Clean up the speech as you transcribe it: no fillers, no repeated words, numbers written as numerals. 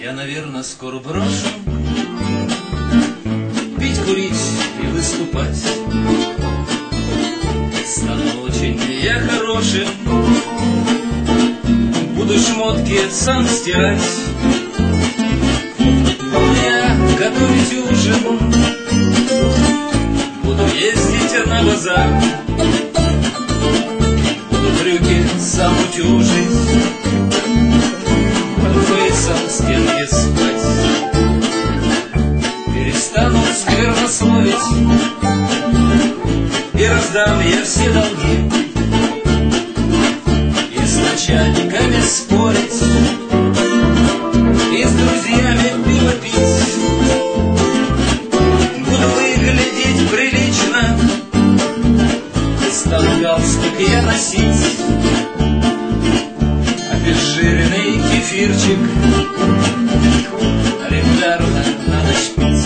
Я, наверное, скоро брошу пить, курить и выступать. Стану очень я хорошим, буду шмотки сам стирать. Буду я готовить ужин, буду ездить на базар, буду брюки сам утюжить, под поясом стенки спать. Перестану сквернословить и раздам я все долги, и с начальниками спорить, и с друзьями пиво пить. Буду выглядеть прилично, и стану галстук я носить, обезжиренный кефирчик регулярно на ночь пить.